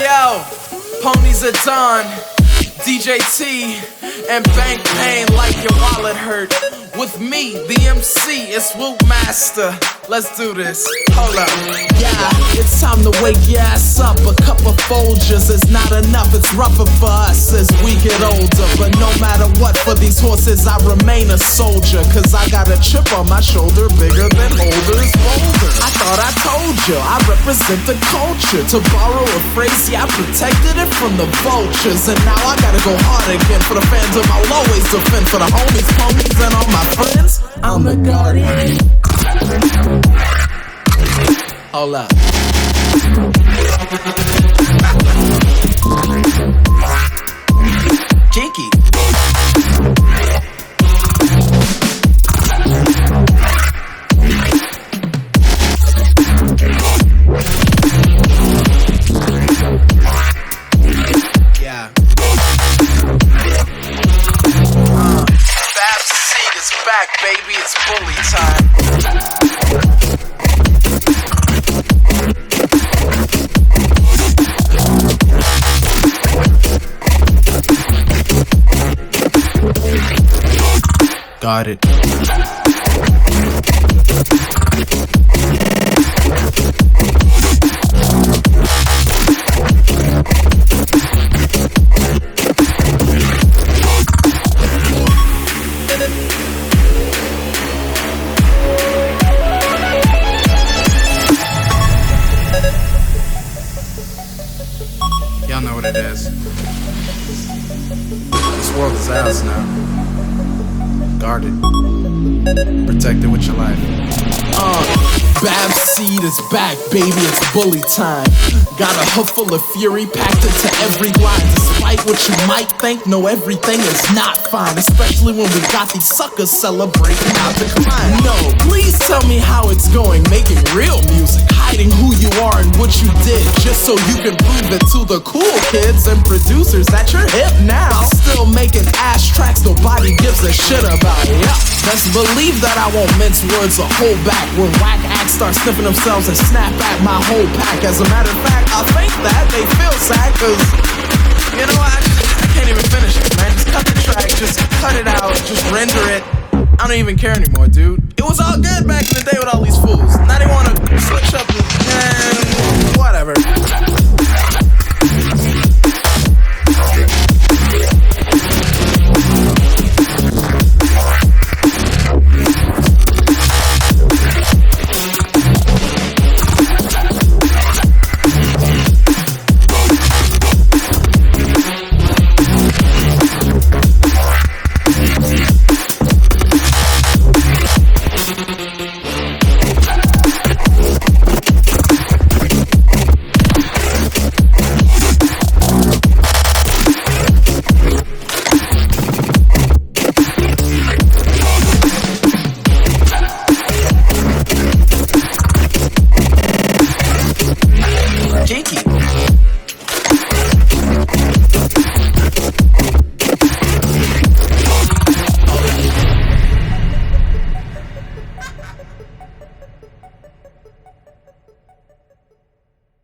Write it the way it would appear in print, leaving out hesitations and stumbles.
yo, Ponies at Dawn, DJ T, and Bank Pain like your wallet hurt. With me, the MC, it's Whoop Master. Let's do this. Hold up. Yeah, it's time to wake your ass up. A cup of Folgers is not enough. It's rougher for us as we get older. But no matter what, for these horses, I remain a soldier. Cause I got a chip on my shoulder bigger than Holder's Boulder. I thought I told you, I represent the culture. To borrow a phrase, yeah, I protected it from the vultures. And now I gotta go hard again for the fandom. I'll always defend for the homies, ponies, and all my friends. I'm the guardian. Hold up. Kinky. Yeah. Babs seat is back, baby. It's bully time. Got it. Y'all know what it is. This world is ours now. Guard it. Protect it with your life. Babs seed is back, baby, it's bully time. Got a hood full of fury packed into every line. Despite what you might think, no, everything is not fine. Especially when we got these suckers celebrating our decline. No, please tell me how it's going, making real music. Hiding who you are and what you did, just so you can prove it to the cool kids and producers that you're hip now. Still making ass tracks nobody gives a shit about. Yeah, best believe that I won't mince words or hold back when whack acts start sniffing themselves and snap at my whole pack. As a matter of fact, I think that they feel sad, cause you know I can't even finish it, man. Just cut the track, just cut it out, just render it. I don't even care anymore, dude. It was all good back in the day with all these fools. Now they wanna switch up and whatever.